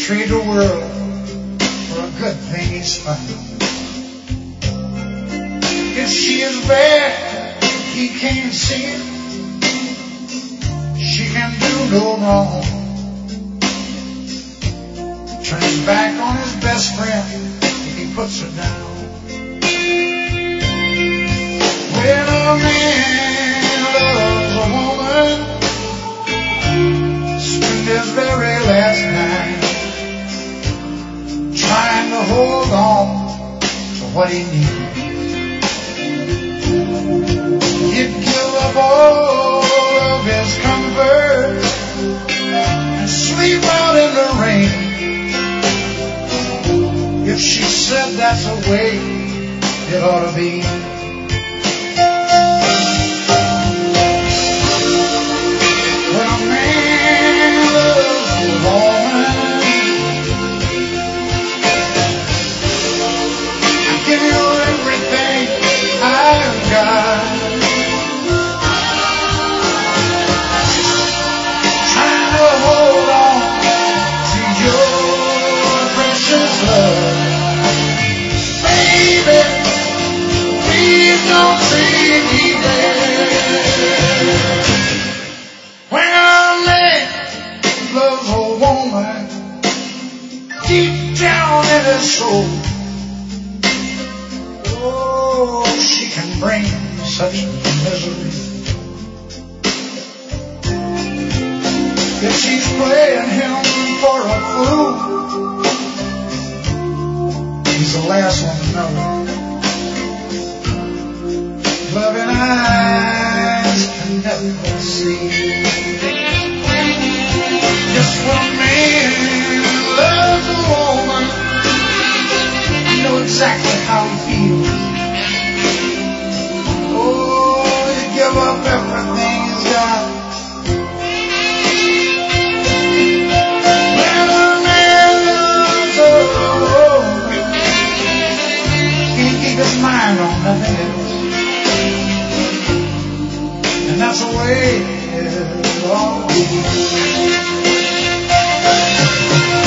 trade the world for a good thing he's found. If she is bad, he can't see it. She can do no wrong. Turn his back on his best friend if he puts her down. When a man loves a woman, spend his very last night trying to hold on to what he needs. He'd give up all of his comfort and sleep out in the rain if she said that's the way it ought to be. When a man loves a woman, I give you everything I've got. Trying to hold on to your precious love. Baby, please don't treat me bad. When a man loves a woman deep down in his soul, oh, she can bring such misery. If she's playing him for a fool, he's the last one to know. Loving eyes can never see. Just when a man loves a woman, you know exactly how he feels. Oh, you give up everything he's got. When a man loves a woman, he can't keep his mind on nothing else. And that's the way it ought to be.